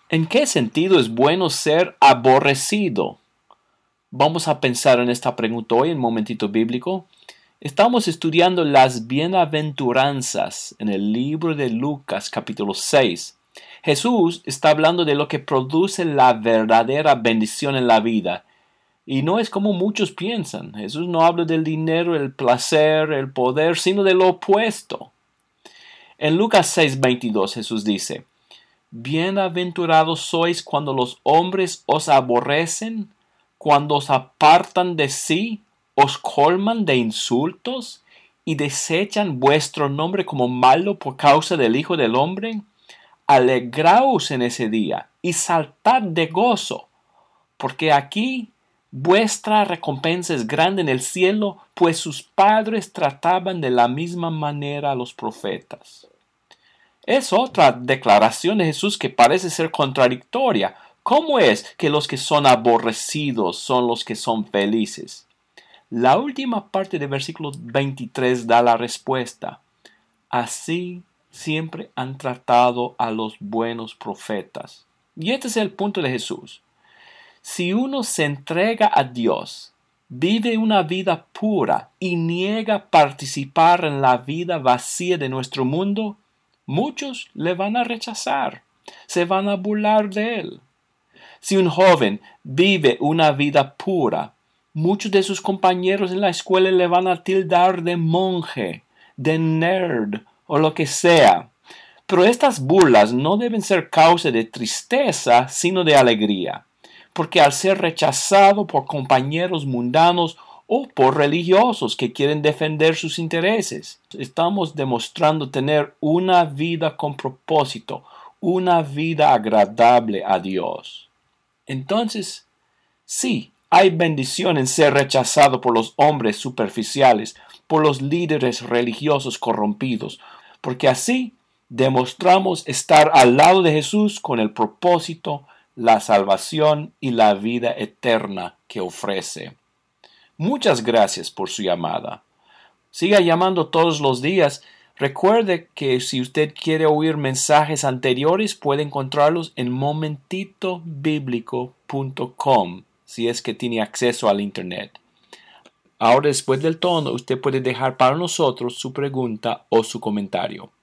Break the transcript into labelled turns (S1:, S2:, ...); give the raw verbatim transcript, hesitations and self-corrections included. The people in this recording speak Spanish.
S1: ¿En qué sentido es bueno ser aborrecido? Vamos a pensar en esta pregunta hoy en un momentito bíblico. Estamos estudiando las bienaventuranzas en el libro de Lucas capítulo seis. Jesús está hablando de lo que produce la verdadera bendición en la vida. Y no es como muchos piensan. Jesús no habla del dinero, el placer, el poder, sino de lo opuesto. En Lucas seis veintidós Jesús dice: Bienaventurados sois cuando los hombres os aborrecen, cuando os apartan de sí, os colman de insultos y desechan vuestro nombre como malo por causa del Hijo del Hombre. Alegraos en ese día y saltad de gozo, porque aquí vuestra recompensa es grande en el cielo, pues sus padres trataban de la misma manera a los profetas. Es otra declaración de Jesús que parece ser contradictoria. ¿Cómo es que los que son aborrecidos son los que son felices? La última parte del versículo veintitrés da la respuesta. Así siempre han tratado a los buenos profetas. Y este es el punto de Jesús. Si uno se entrega a Dios, vive una vida pura y niega participar en la vida vacía de nuestro mundo, muchos le van a rechazar, se van a burlar de él. Si un joven vive una vida pura, muchos de sus compañeros en la escuela le van a tildar de monje, de nerd o lo que sea. Pero estas burlas no deben ser causa de tristeza, sino de alegría, porque al ser rechazado por compañeros mundanos o por religiosos que quieren defender sus intereses, estamos demostrando tener una vida con propósito, una vida agradable a Dios. Entonces, sí, hay bendición en ser rechazado por los hombres superficiales, por los líderes religiosos corrompidos, porque así demostramos estar al lado de Jesús con el propósito, la salvación y la vida eterna que ofrece. Muchas gracias por su llamada. Siga llamando todos los días. Recuerde que si usted quiere oír mensajes anteriores, puede encontrarlos en momentito bíblico punto com, si es que tiene acceso al Internet. Ahora, después del tono, usted puede dejar para nosotros su pregunta o su comentario.